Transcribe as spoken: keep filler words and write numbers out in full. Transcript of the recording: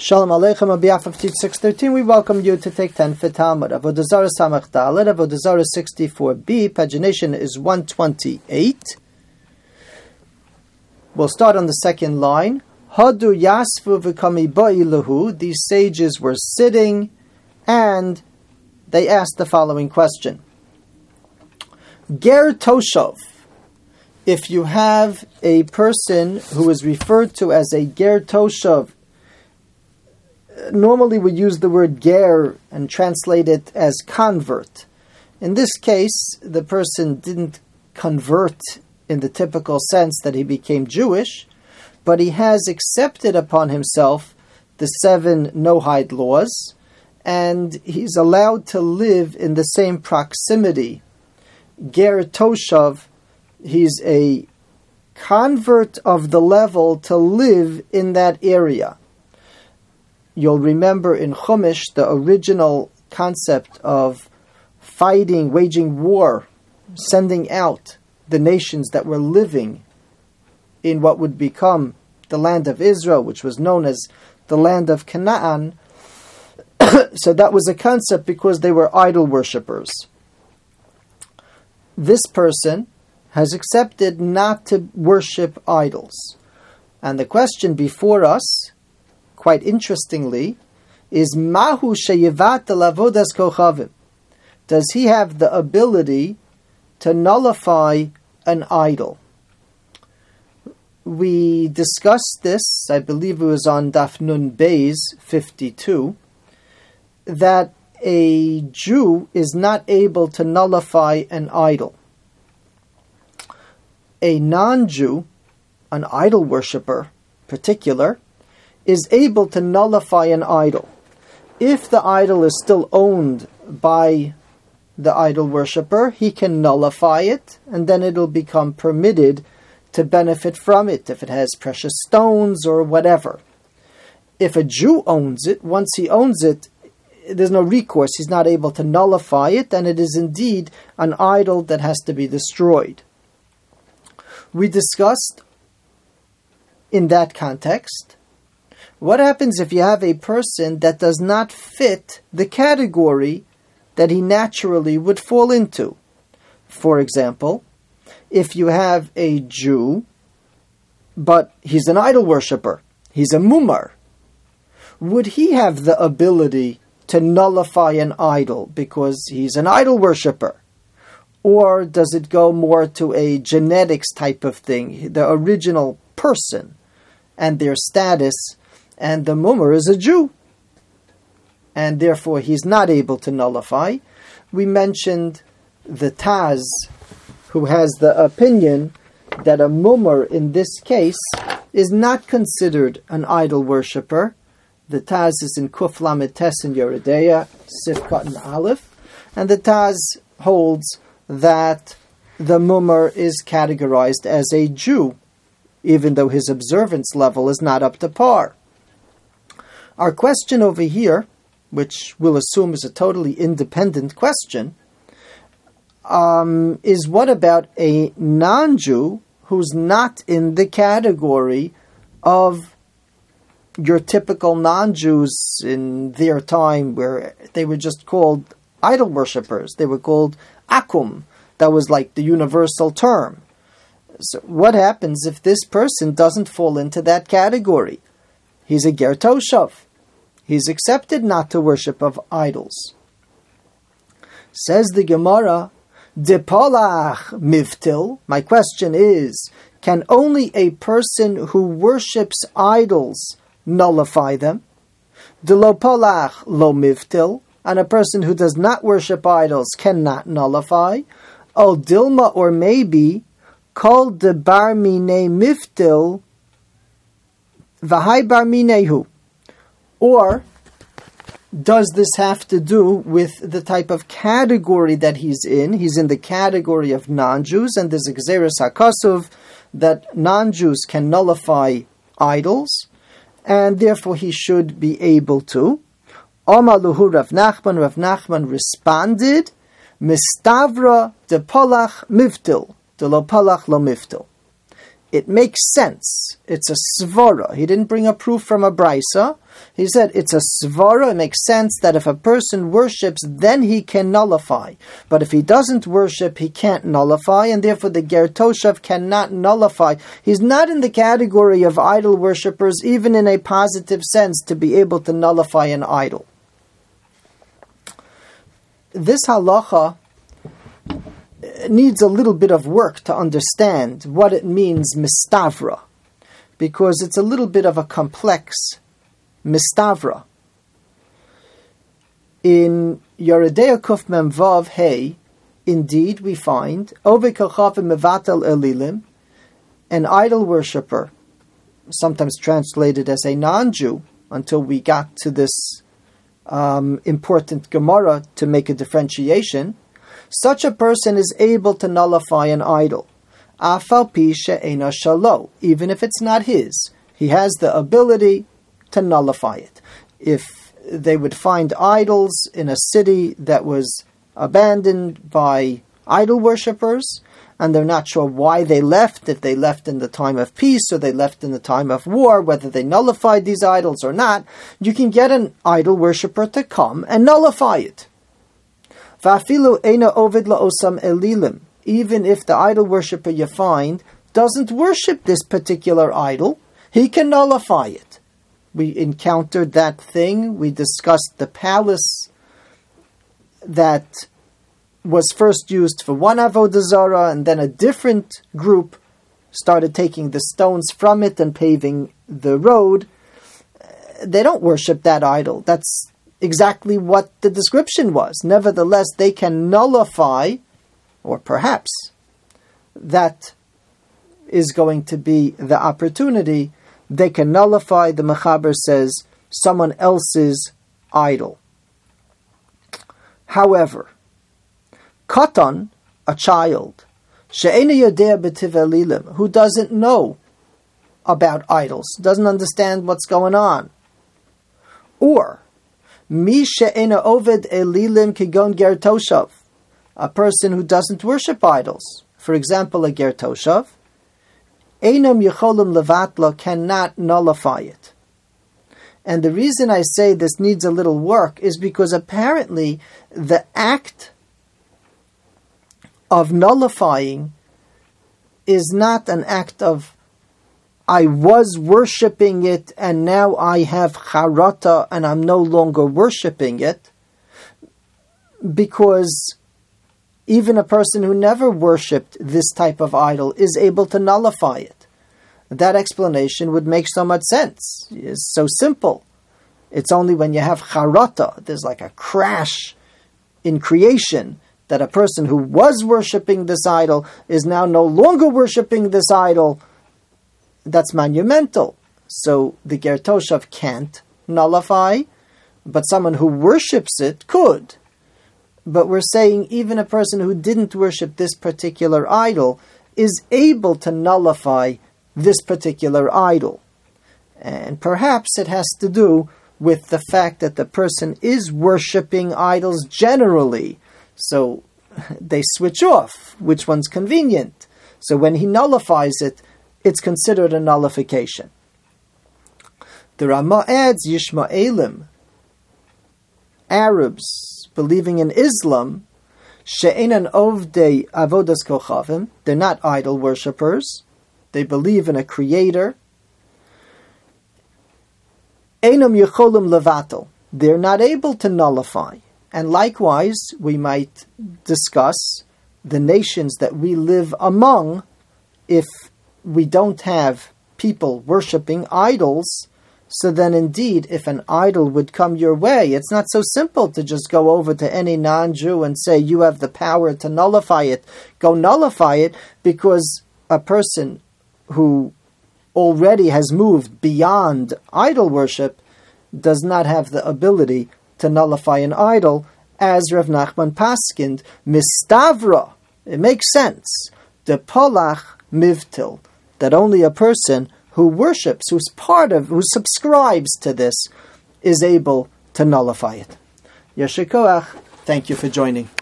Shalom Aleichem. On behalf of Teach six thirteen, we welcome you to take ten for Talmud. Avodah Zarah Samach Dalet, Avodah Zarah sixty-four b, pagination is one twenty-eight. We'll start on the second line. Hadu Yasvu v'kami ba'ilahu. These sages were sitting, and they asked the following question. Ger Toshav. If you have a person who is referred to as a Ger Toshav, normally we use the word ger and translate it as convert. In this case, the person didn't convert in the typical sense that he became Jewish, but he has accepted upon himself the seven Noahide laws, and he's allowed to live in the same proximity. Ger Toshav, he's a convert of the level to live in that area. You'll remember in Chumash the original concept of fighting, waging war, sending out the nations that were living in what would become the land of Israel, which was known as the land of Canaan. So that was a concept because they were idol worshippers. This person has accepted not to worship idols. And the question before us, quite interestingly, is Mahu sheyivat lavodas kochavim. Does he have the ability to nullify an idol? We discussed this, I believe it was on Daf Nun Beis fifty-two, that a Jew is not able to nullify an idol. A non-Jew, an idol worshipper particular, is able to nullify an idol. If the idol is still owned by the idol worshipper, he can nullify it, and then it'll become permitted to benefit from it, if it has precious stones or whatever. If a Jew owns it, once he owns it, there's no recourse. He's not able to nullify it, and it is indeed an idol that has to be destroyed. We discussed in that context, what happens if you have a person that does not fit the category that he naturally would fall into? For example, if you have a Jew, but he's an idol worshipper, he's a mumar, would he have the ability to nullify an idol because he's an idol worshipper? Or does it go more to a genetics type of thing, the original person and their status? And the mumar is a Jew, and therefore he's not able to nullify. We mentioned the Taz, who has the opinion that a mumar in this case is not considered an idol worshipper. The Taz is in Kuf Lamed Tes in Yeridea, Sifkat and Aleph, and the Taz holds that the mumar is categorized as a Jew, even though his observance level is not up to par. Our question over here, which we'll assume is a totally independent question, um, is what about a non-Jew who's not in the category of your typical non-Jews in their time, where they were just called idol worshippers? They were called akum. That was like the universal term. So what happens if this person doesn't fall into that category? He's a Ger Toshav. He's accepted not to worship of idols. Says the Gemara, De Polach Mivtil. My question is, can only a person who worships idols nullify them? De Lo Polach Lo Mivtil. And a person who does not worship idols cannot nullify. O Dilma, or maybe, Kol De Bar Mine Mivtil V'hai Bar Minehu. Or does this have to do with the type of category that he's in? He's in the category of non-Jews, and there's a Gzeres HaKasuv that non-Jews can nullify idols, and therefore he should be able to. Amaluhu Rav Nachman, Rav Nachman responded, Mistavra de Polach Mivtil, de lo Polach lo Mivtil. it makes sense. It's a svara. He didn't bring a proof from a brisa. He said it's a svara. It makes sense that if a person worships, then he can nullify. But if he doesn't worship, he can't nullify, and therefore the ger toshav cannot nullify. He's not in the category of idol worshippers, even in a positive sense, to be able to nullify an idol. This halacha needs a little bit of work to understand what it means mistavra, because it's a little bit of a complex mistavra. In Yeridea Kuf Mem Vav Hey, indeed we find Ovei Kochavim Mevatel Elilim, an idol worshipper, sometimes translated as a non-Jew, until we got to this um, important Gemara to make a differentiation. Such a person is able to nullify an idol, afal pi she'ena shalo, even if it's not his. He has the ability to nullify it. If they would find idols in a city that was abandoned by idol worshippers, and they're not sure why they left, if they left in the time of peace or they left in the time of war, whether they nullified these idols or not, you can get an idol worshipper to come and nullify it. Va'afilu eina ovid la'osam elilim. Even if the idol worshipper you find doesn't worship this particular idol, he can nullify it. We encountered that thing. We discussed the palace that was first used for one avodah zarah, and then a different group started taking the stones from it and paving the road. They don't worship that idol. That's exactly what the description was. Nevertheless, they can nullify, or perhaps that is going to be the opportunity, they can nullify, the Mechaber says, someone else's idol. However, Katan, a child, she'ena yodea b'tiv elilim, who doesn't know about idols, doesn't understand what's going on, or Mi she'ena oved elilim kigon ger toshav, a person who doesn't worship idols, for example, a ger toshav, einam yecholim levatla, cannot nullify it. And the reason I say this needs a little work is because apparently the act of nullifying is not an act of I was worshipping it and now I have charata and I'm no longer worshipping it, because even a person who never worshipped this type of idol is able to nullify it. That explanation would make so much sense. It's so simple. It's only when you have charata, there's like a crash in creation, that a person who was worshipping this idol is now no longer worshipping this idol. That's monumental. So the ger toshav can't nullify, but someone who worships it could. But we're saying even a person who didn't worship this particular idol is able to nullify this particular idol. And perhaps it has to do with the fact that the person is worshipping idols generally. So they switch off which one's convenient. So when he nullifies it, it's considered a nullification. The Rama adds Yishmaelim, Arabs believing in Islam, she'enan ovdei avodas kochavim, they're not idol worshippers, they believe in a creator. Einam yecholim levatel, they're not able to nullify. And likewise, we might discuss the nations that we live among. If we don't have people worshipping idols, so then indeed, if an idol would come your way, it's not so simple to just go over to any non-Jew and say, you have the power to nullify it. Go nullify it, because a person who already has moved beyond idol worship does not have the ability to nullify an idol, as Rav Nachman paskind, mistavra. It makes sense. De polach mivtil, that only a person who worships, who's part of, who subscribes to this, is able to nullify it. Yeshikoach, thank you for joining.